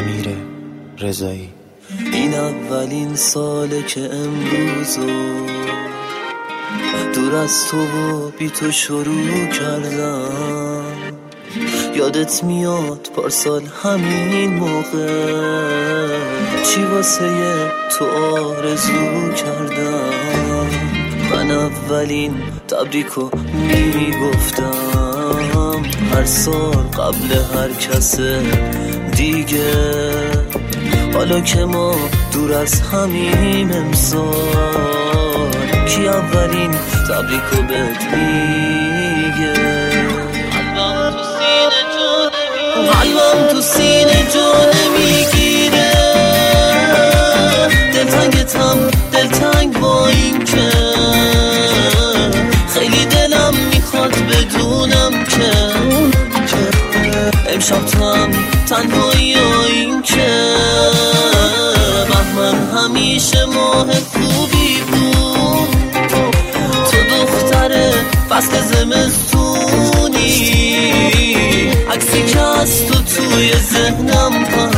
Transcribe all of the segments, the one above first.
امیر رضایی. این اولین ساله که امروزو دور از تو و بی تو شروع کردم. یادت میاد پارسال همین موقع چی واسه تو آرزو کردم. من اولین تبریکو میگفتم هر سال قبل هر کس دیگه. حالا که ما دور از همیم امسال کی اولین تبریکو بهت میگه. قلبم تو سینه جا نمیگیره. دلتنگ با این که خیلی دلم میخواد بدونم که امشب تو هم تنهایی و این که بهمن همیشه ماه خوبی بود. تو دختر فصل زمستونی، عکسی که از تو توی ذهنم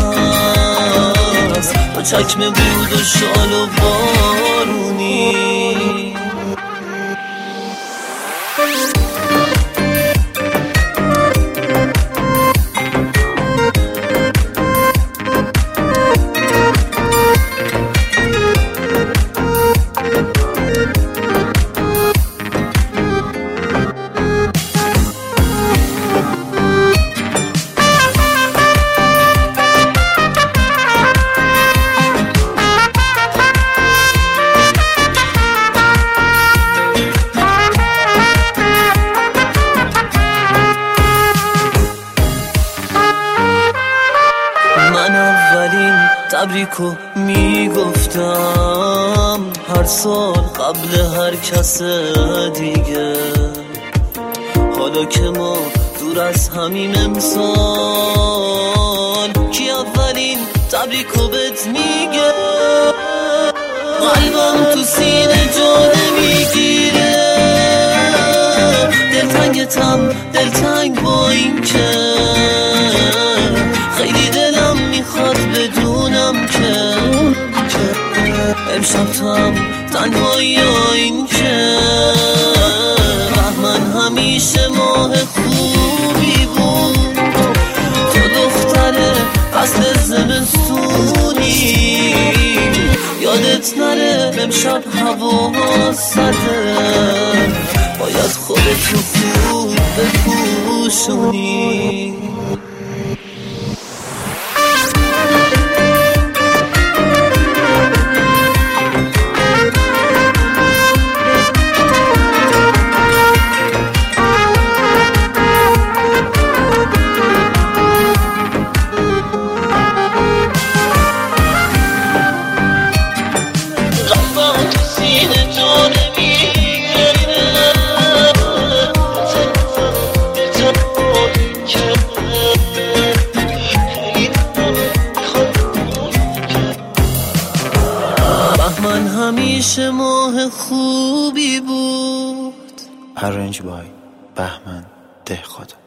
هست با چکمه بود و شال و بارونی. من اولین تبریکو میگفتم هر سال قبل هر کس دیگه. حالا که ما دور از همیم امسال کی اولین تبریکو بهت میگه. قلبم تو سینه جا نمیگیره. دلتنگ با این که خیلی دلم میخواد بدونم که امشب تو هم تنهایی و این که بهمن همیشه ماه خوبی بود. تو دختر فصل زمستونی، یادت نره امشب هوا سرده باید خودتو خوب بپوشونی. بهمن همیشه ماه خوبی بود. ارنج بای بهمن دهخدا.